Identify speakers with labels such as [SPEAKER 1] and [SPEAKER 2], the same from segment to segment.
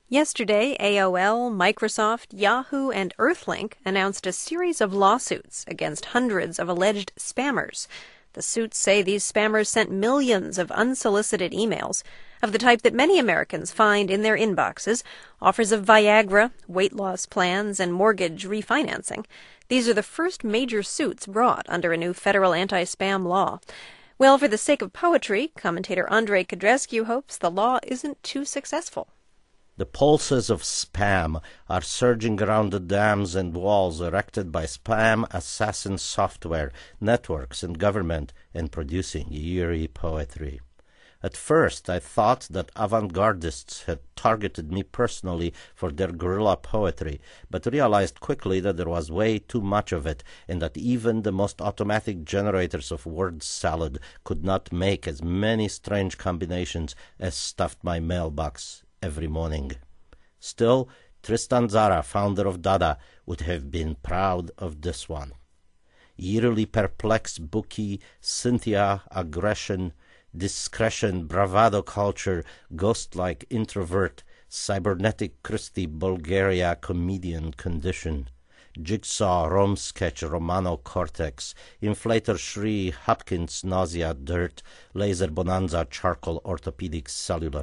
[SPEAKER 1] Yesterday, AOL, Microsoft, Yahoo, and Earthlink announced a series of lawsuits against hundreds of alleged spammers. The suits say these spammers sent millions of unsolicited emails of the type that many Americans find in their inboxes, offers of Viagra, weight loss plans, and mortgage refinancing. These are the first major suits brought under a new federal anti-spam law. Well, for the sake of poetry, commentator Andrei Codrescu hopes the law isn't too successful.
[SPEAKER 2] The pulses of spam are surging around the dams and walls erected by spam assassin software, networks, and government, and producing eerie poetry. At first, I thought that avant-gardists had targeted me personally for their guerrilla poetry, but realized quickly that there was way too much of it, and that even the most automatic generators of word salad could not make as many strange combinations as stuffed my mailbox every morning. Still, Tristan Tzara, founder of Dada, would have been proud of this one. Eerily perplexed bookie, Cynthia, aggression, discretion, bravado culture, ghost-like introvert, cybernetic Christy, Bulgaria, comedian condition, jigsaw, Rome sketch, Romano cortex, inflator Shri, Hopkins, nausea, dirt, laser bonanza, charcoal, orthopedic, cellular.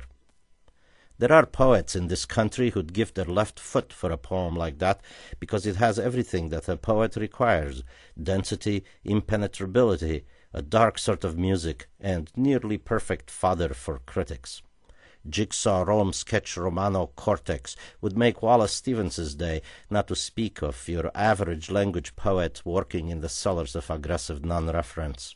[SPEAKER 2] There are poets in this country who'd give their left foot for a poem like that because it has everything that a poet requires: density, impenetrability, a dark sort of music, and nearly perfect fodder for critics. Jigsaw, Rome sketch, Romano cortex would make Wallace Stevens's day, not to speak of your average language poet working in the cellars of aggressive non-reference.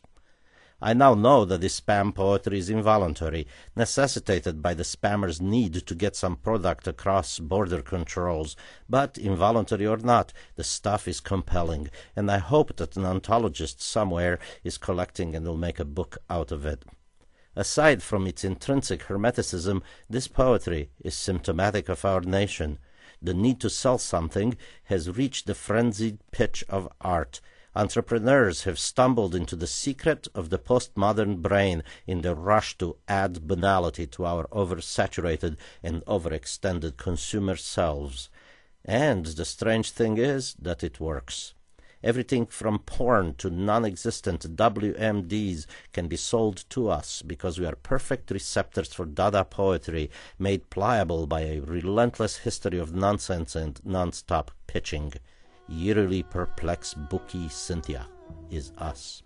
[SPEAKER 2] I now know that this spam poetry is involuntary, necessitated by the spammer's need to get some product across border controls, but involuntary or not, the stuff is compelling, and I hope that an ontologist somewhere is collecting and will make a book out of it. Aside from its intrinsic hermeticism, this poetry is symptomatic of our nation. The need to sell something has reached the frenzied pitch of art. Entrepreneurs have stumbled into the secret of the postmodern brain in the rush to add banality to our oversaturated and overextended consumer selves. And the strange thing is that it works. Everything from porn to non-existent WMDs can be sold to us because we are perfect receptors for Dada poetry made pliable by a relentless history of nonsense and non-stop pitching. Eerily perplexed bookie Cynthia is us.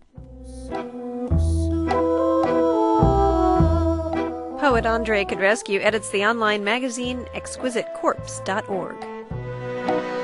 [SPEAKER 1] Poet Andrei Codrescu edits the online magazine exquisitecorpse.org.